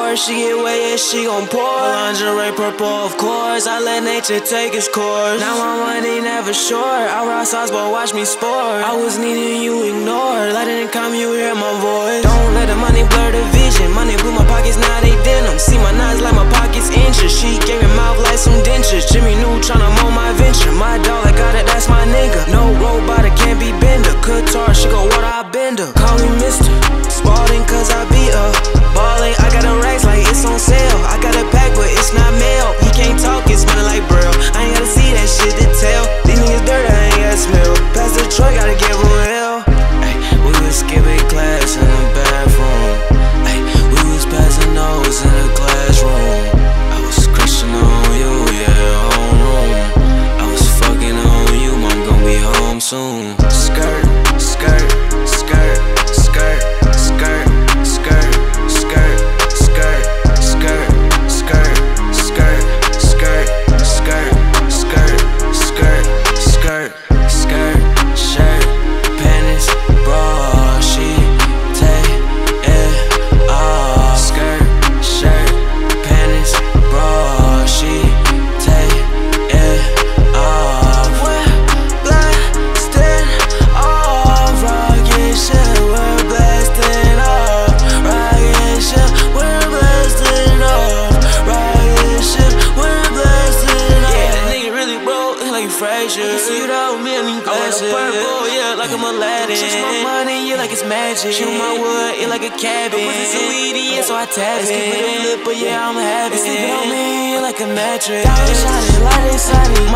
more. She get wet, yeah, she gon' pour. Lingerie purple, of course. I let nature take its course. Now my money never short. I rock sauce, but watch me sport. I was needing you ignored. Light in the calm, you hear my voice. Don't let the money blur the vision. Money blew my pockets, now they denim. See my knives like my pockets inches. She gave me mouth like some dentures. Jimmy New tryna mold my venture. My dog, I got it, that's my nigga. No robot, it can't be bender. Qatar, she go water, I bend her. Call me Mr. Spalding, cause I be up. Ballin', I got a racks like it's on sale. I got a pack, but it's not mail. He can't talk, it's smelling like Braille. I ain't gotta see that shit to tell. These niggas dirty, I ain't gotta smell. Pass the truck, gotta give him hell. Ay, we was skipping class in the bathroom. Ay, we was passing notes in the classroom. I was crushing on you, yeah, homeroom. I was fucking on you, mom gon' be home soon. Skirt, skirt, skirt, skirt, skirt, skirt, skirt, skirt, skirt, skirt, skirt, skirt, skirt, skirt, skirt, skirt, skirt, shirt, panties, bra, she take it off. Skirt, shirt, panties, bra, she take it off. We're blasting off, rocket shit, we're blasting off, rocket shit, we're blasting off, rocket shit, we're blasting off. Yeah, that nigga really broke, like fracture. See you out with me, I need glasses. I wear purple, yeah, like I'm Aladdin. She my money, yeah, like it's magic. Shoot my wood, yeah, like a cabin. Pussy so easy, yeah, so I tap it. Skip it a flip, but yeah, I'm happy. Sleeping on me, yeah, like a mattress. Diamond shining, light exciting.